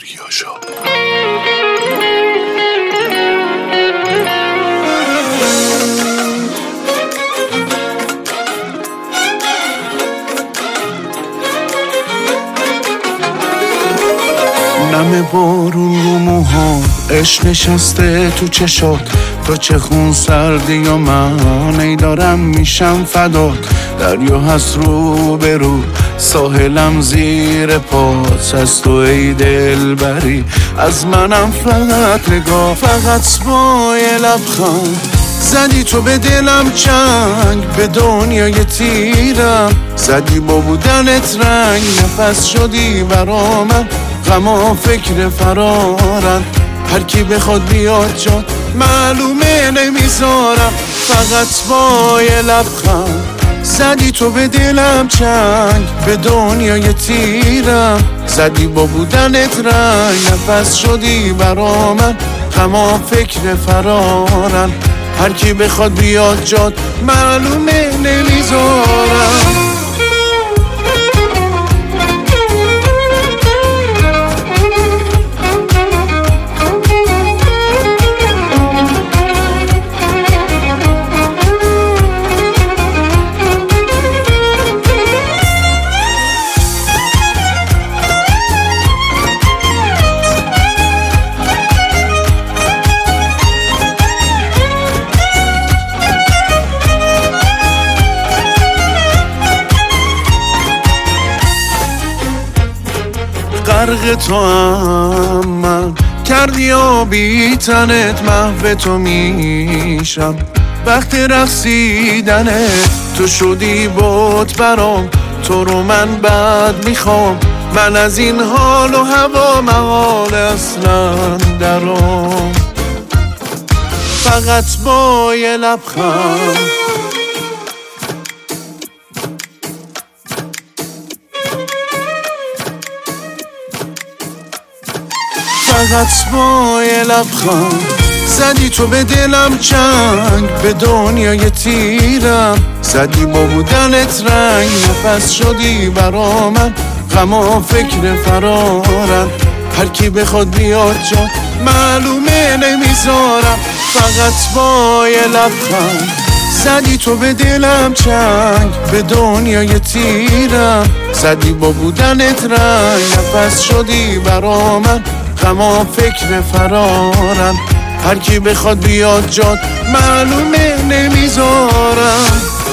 آریاشا. نم بارون رو موهام، عشق نشسته تو چشات، تو چه خون سردی و من ای دارم میشم فدات. دریا هست رو به رو، ساحلم زیر پاس، از تو ای دلبری، از منم فقط نگاه. فقط با یه لبخند زدی تو به دلم چنگ، به دنیای تیرم زدی با بودنت رنگ. نفس شدی برا من، غم و فکر فرارن، هر کی بخواد بیاد جات معلومه نمیذارم. فقط با یه لبخند زدی تو به دلم چنگ، به دنیای تیرم زدی با بودنت رنگ. نفس شدی برا من، غم و فکر فرارن، هر کی بخواد بیاد جات معلومه نمیذارم. غرق تو هم من کردی و بی تنت، محو تو میشم وقت رقصیدنت. تو شدی بوت برام، تو رو من بد میخوام، من از این حال و هوا محال اصلا درام. فقط با یه لبخند فقط با یه لبخند زدی تو به دلم چنگ، به دنیای تیرم زدی با بودنت رنگ. نفس شدی برا من، غم و فکر فرارن، هر کی بخواد بیاد جات معلومه نمیذارم. فقط با یه لبخند زدی تو به دلم چنگ، به دنیای تیرم زدی با بودنت رنگ. نفس شدی برا من، غم و فکر فرارن، هر کی بخواد بیاد جات معلومه نمیذارم.